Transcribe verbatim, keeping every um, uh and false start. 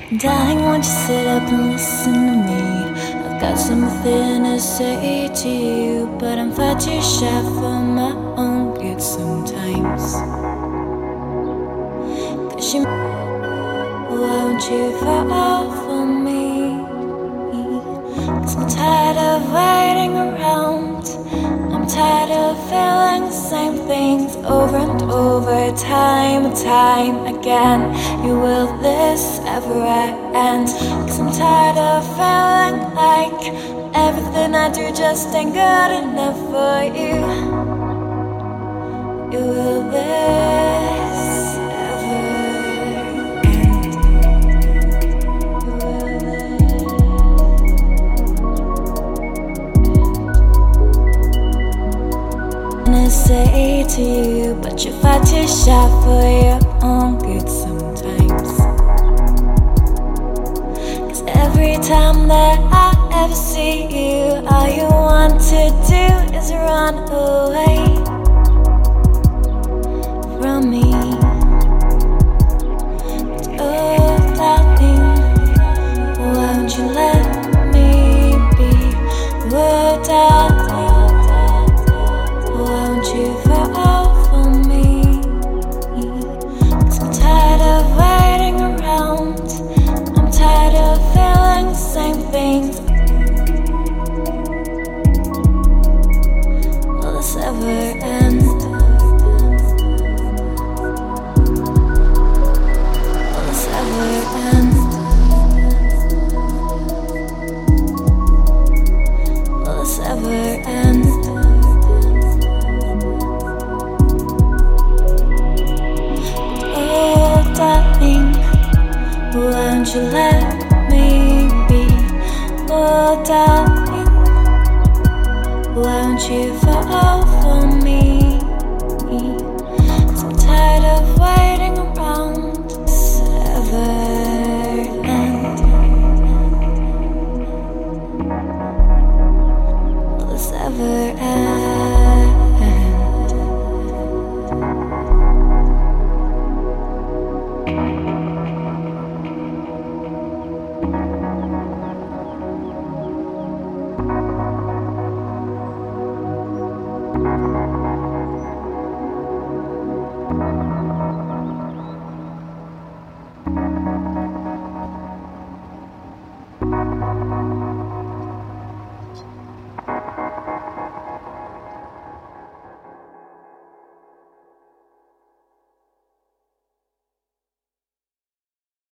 Darling, won't you sit up and listen to me? I've got something to say to you, but I'm far too shy for my own good sometimes. Cause you, won't you fall for me? Cause I'm tired of waiting around. I'm tired of feeling the same things over and over, time and time again. You, will this ever end? Cause I'm tired of feeling like everything I do just ain't good enough for you. You, will this ever end? You, will this say to you, but you're far too shy for your own good sometimes. Cause every time that I ever see you, all you want to do is run away from me. But oh darling, won't you let me be? Oh darling, won't you fall for me? Cause I'm tired of waiting around. I'm tired of feeling the same things. Will this ever end? Will this ever end? Will this ever end? Darling, won't you let me be? Oh darling, won't you fall for me? Cause I'm tired of waiting around. This ever end? Will this ever end?